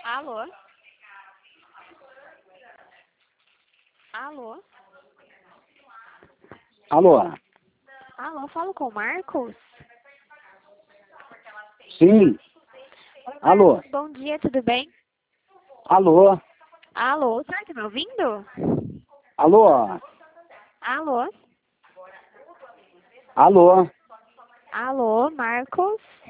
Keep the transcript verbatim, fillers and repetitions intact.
Alô? Alô? Alô? Alô, falo com o Marcos? Sim. Oi, Alô? Marcos, bom dia, tudo bem? Alô? Alô, será que tá me ouvindo? Alô? Alô? Alô? Alô, Marcos?